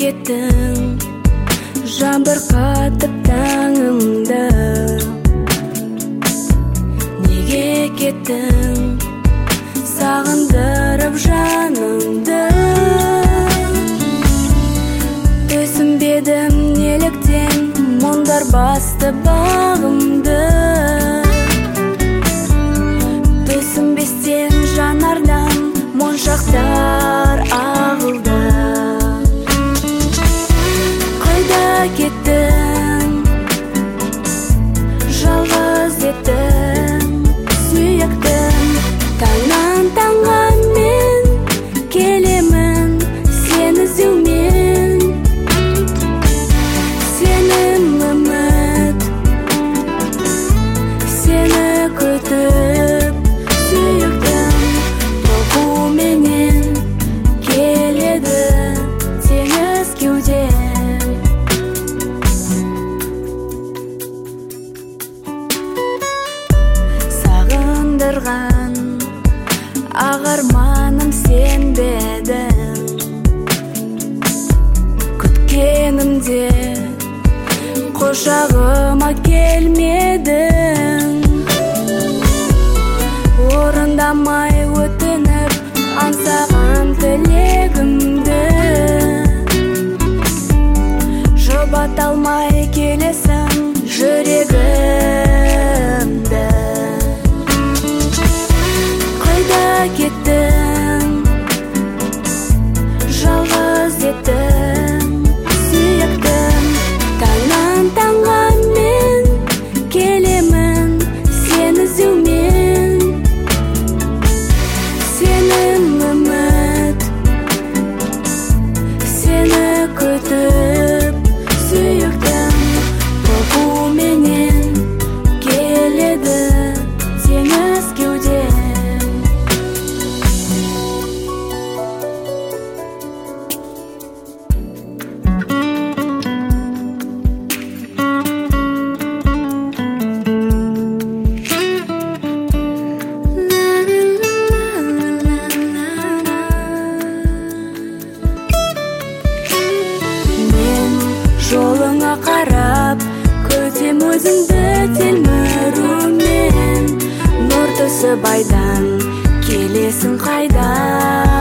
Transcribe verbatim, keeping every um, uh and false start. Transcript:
кеттің, жаңбыр қатып таңымды. Неге кеттің, сағындырып жанымды. Түсінбедім неліктен мұндар басты бағымды. Түсінбестен жанардан моншақтар ағылды. Қайда кеттің, жалғыз еттің, сүйіктім. Таңнан таңға мен келемін сені іздеумен. Сенім үміт, сені күтіп, сүйіктім. Толқуменен келеді теңіз кеудем. Сағындырған ағарманым сен бедің. Күткенімде құшағыма келмедің. Орындамай өтініп аңсаған тілегімді. Жұбата алмай келесің жүрегімді. Қайда кеттің, жалғыз еттің, сүйіктім. Таңнан таңға мен келемін сені іздеумен. Сенім үміт, сені күтіп, сүйіктім. Толқуменен келеді теңіз кеудем. Жолыңа қарап күтем өзіңді телмірумен. Нұр түсіп айдан келесің қайдан.